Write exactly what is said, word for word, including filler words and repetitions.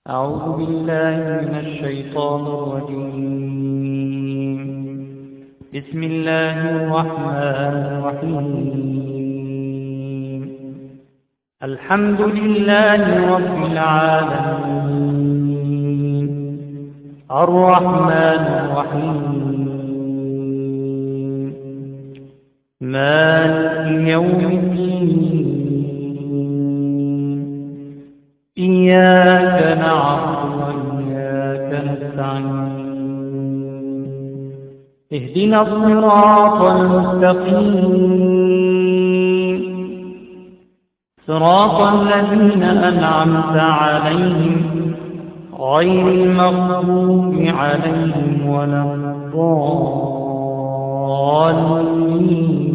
أعوذ بالله من الشيطان الرجيم. بسم الله الرحمن الرحيم. الحمد لله رب العالمين الرحمن الرحيم مالك يوم الدين إياك نعبد وإياك نستعين اهدنا الصراط المستقيم صراط الذين أنعمت عليهم غير المغضوب عليهم ولا الضالين.